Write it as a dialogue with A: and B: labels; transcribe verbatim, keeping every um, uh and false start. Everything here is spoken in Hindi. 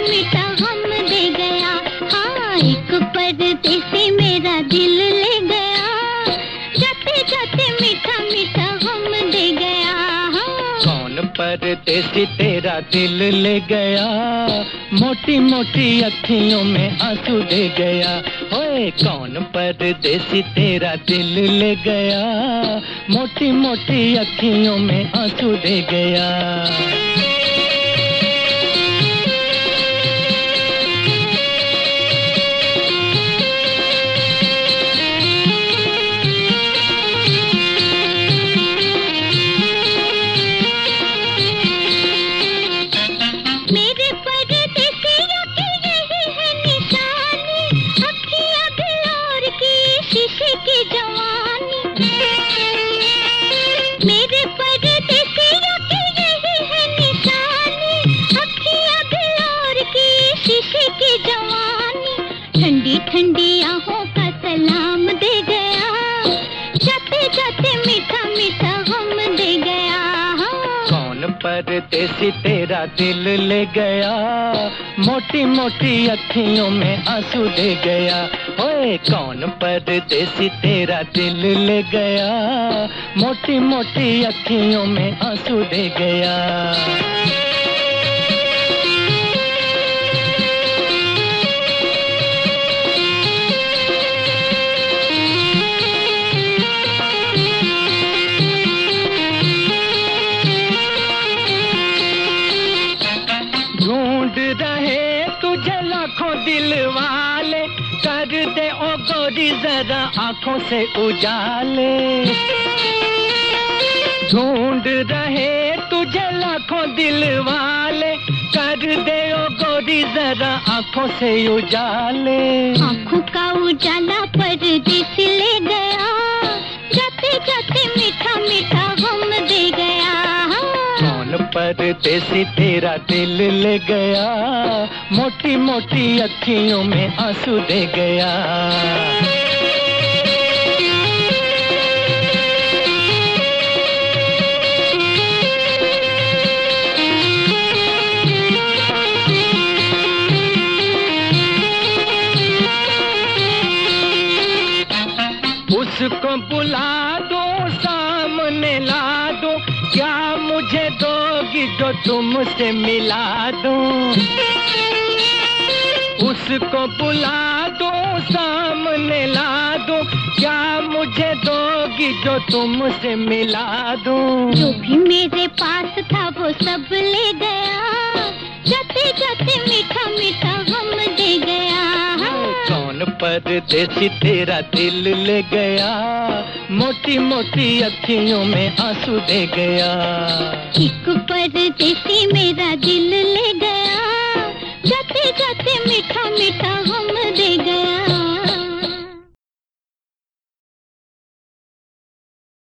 A: मीठा गम दे गया। हाँ, एक परदेसी मेरा दिल ले गया, जाते जाते मीठा मीठा गम दे गया। हाँ।
B: कौन परदेसी तेरा दिल ले गया, मोटी मोटी अखियों में आंसू दे गया। ओए कौन परदेसी तेरा दिल ले गया, मोटी मोटी अखियों में आंसू दे गया।
A: मेरे परदेसियों की यही है निशानी, अखियाँ बिलोर की शीशे की जवानी। ठंडी ठंडी आहों का सलाम दे गया, जाते जाते मीठा मीठा गम दे गया।
B: कौन परदेसी तेरा दिल ले गया, मोटी मोटी अखियों में आंसू दे गया। ओए कौन परदेसी तेरा दिल ले गया, मोटी मोटी अखियों में आंसू दे गया। ढूंढ रहे तुझे लाखों दिल वाले, कर दे ओ गोरी जरा आंखों से उजाले। ढूंढ रहे तुझे लाखों दिल वाले, कर दे ओ गोरी जरा आंखों से उजाले।
A: आंखों का उजाला परदेसी ले गया, जाते जाते मीठा मीठा गम दे गया।
B: कौन परदेसी तेरा दिल ले गया, मोटी मोटी अखियों में आंसू दे गया। उसको बुला दो, सामने ला दो, क्या मुझे दोगी जो तुमसे मिला दूं। उसको बुला दो, सामने ला दो, क्या मुझे दोगी जो तुमसे मिला दूं।
A: जो भी मेरे पास था वो सब ले गया, जाते जाते मीठा मीठा गम दे गया।
B: कौन परदेसी तेरा दिल ले गया, मोटी मोटी अखियों में आंसू दे गया।
A: एक परदेसी मेरा दिल ले गया, जाते जाते मीठा मीठा गम दे गया।